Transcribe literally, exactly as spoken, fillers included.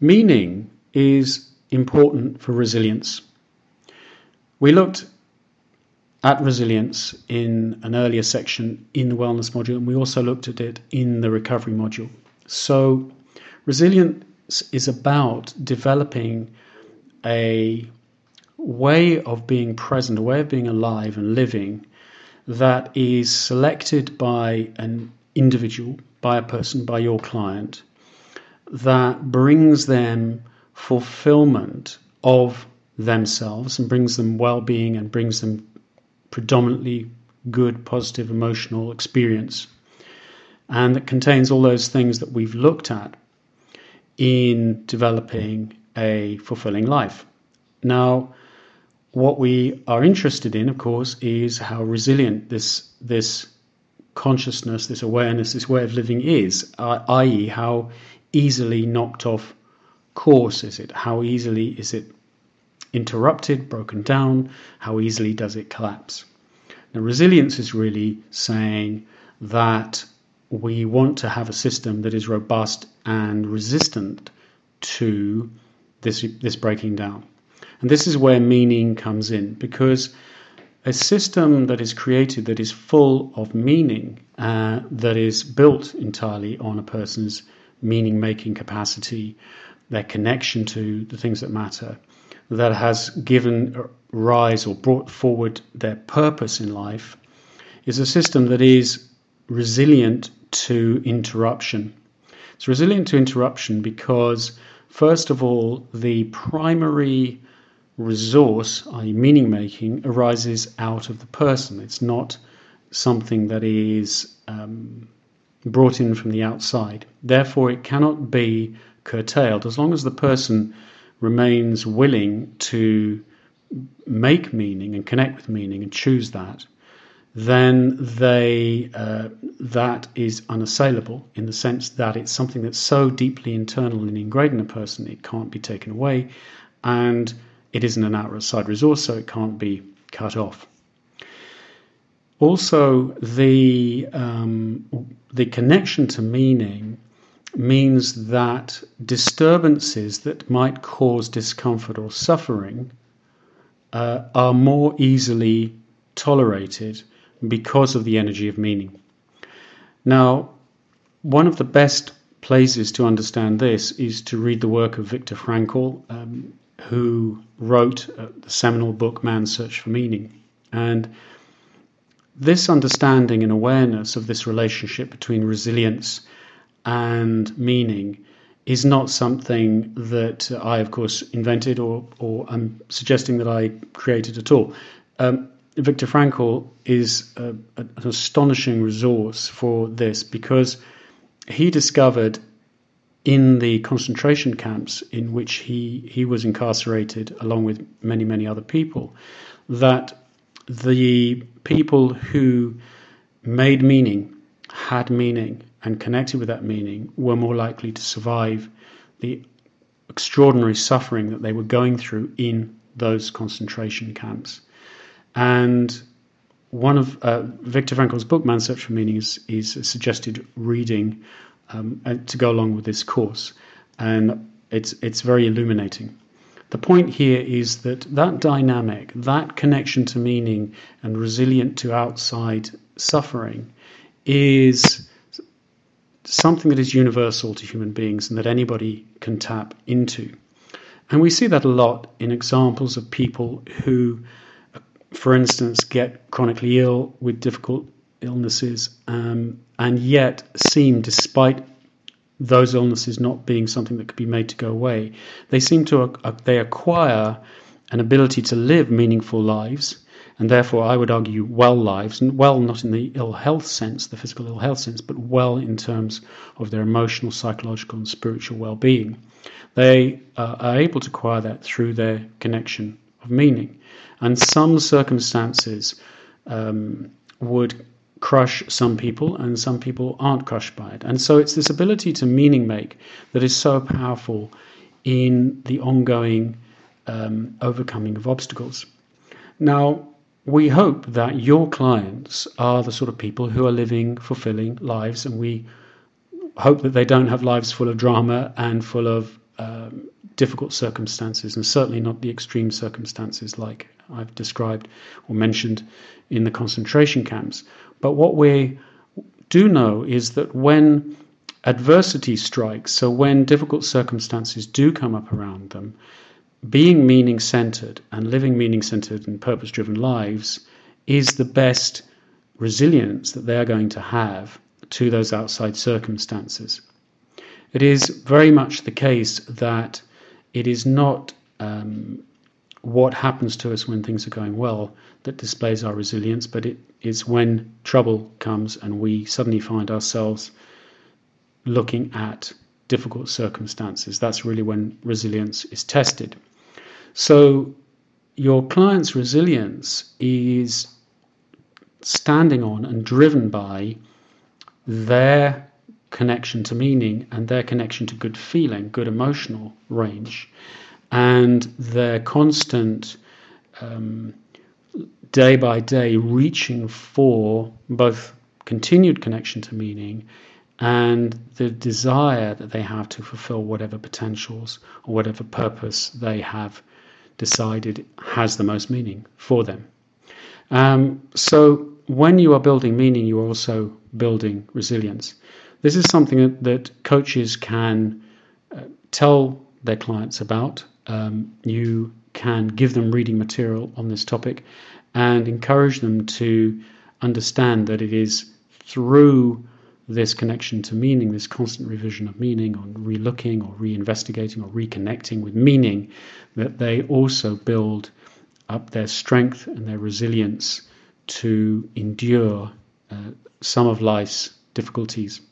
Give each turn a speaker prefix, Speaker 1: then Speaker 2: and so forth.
Speaker 1: Meaning is important for resilience. We looked at resilience in an earlier section in the wellness module, and we also looked at it in the recovery module. So resilience is about developing a way of being present, a way of being alive and living that is selected by an individual, by a person, by your client, that brings them fulfillment of themselves and brings them well-being and brings them predominantly good, positive, emotional experience. And that contains all those things that we've looked at in developing a fulfilling life. Now, what we are interested in, of course, is how resilient this this consciousness, this awareness, this way of living is, uh, that is how easily knocked off course is it? How easily is it interrupted, broken down? How easily does it collapse? Now, resilience is really saying that we want to have a system that is robust and resistant to this this breaking down. And this is where meaning comes in, because a system that is created that is full of meaning, uh, that is built entirely on a person's meaning-making capacity, their connection to the things that matter, that has given rise or brought forward their purpose in life, is a system that is resilient to interruption. It's resilient to interruption because, first of all, the primary resource, that is meaning making, arises out of the person. It's not something that is um, brought in from the outside. Therefore, it cannot be curtailed. As long as the person remains willing to make meaning and connect with meaning and choose that, then they uh, that is unassailable, in the sense that it's something that's so deeply internal and ingrained in a person it can't be taken away, and it isn't an outside resource, so it can't be cut off. Also, the um, the connection to meaning means that disturbances that might cause discomfort or suffering uh, are more easily tolerated because of the energy of meaning. Now, one of the best places to understand this is to read the work of Viktor Frankl, um, who wrote uh, the seminal book Man's Search for Meaning. And this understanding and awareness of this relationship between resilience and meaning is not something that I, of course, invented or, or I'm suggesting that I created at all. Um, Viktor Frankl is a, a, an astonishing resource for this, because he discovered in the concentration camps in which he, he was incarcerated, along with many, many other people, that the people who made meaning, had meaning, and connected with that meaning were more likely to survive the extraordinary suffering that they were going through in those concentration camps. And one of uh, Viktor Frankl's book, Man's Search for Meaning, is, is a suggested reading um, to go along with this course. And it's it's very illuminating. The point here is that that dynamic, that connection to meaning and resilient to outside suffering, is something that is universal to human beings and that anybody can tap into. And we see that a lot in examples of people who, for instance, get chronically ill with difficult illnesses, um, and yet seem, despite those illnesses not being something that could be made to go away, they seem to uh, they acquire an ability to live meaningful lives, and therefore I would argue well lives, and well not in the ill health sense, the physical ill health sense, but well in terms of their emotional, psychological and spiritual well-being. They uh, are able to acquire that through their connection of meaning. And some circumstances um, would crush some people, and some people aren't crushed by it. And so it's this ability to meaning make that is so powerful in the ongoing um, overcoming of obstacles. Now, we hope that your clients are the sort of people who are living fulfilling lives, and we hope that they don't have lives full of drama and full of um, difficult circumstances, and certainly not the extreme circumstances like I've described or mentioned in the concentration camps. But what we do know is that when adversity strikes, so when difficult circumstances do come up around them, being meaning-centered and living meaning-centered and purpose-driven lives is the best resilience that they are going to have to those outside circumstances. It is very much the case that it is not um, what happens to us when things are going well that displays our resilience, but it is when trouble comes and we suddenly find ourselves looking at difficult circumstances. That's really when resilience is tested. So your client's resilience is standing on and driven by their connection to meaning and their connection to good feeling, good emotional range, and their constant um, day by day reaching for both continued connection to meaning and the desire that they have to fulfill whatever potentials or whatever purpose they have decided has the most meaning for them. Um, so when you are building meaning, you are also building resilience. This is something that, that coaches can uh, tell their clients about. Um, you can give them reading material on this topic and encourage them to understand that it is through this connection to meaning, this constant revision of meaning, or re-looking or re-investigating or reconnecting with meaning, that they also build up their strength and their resilience to endure uh, some of life's difficulties.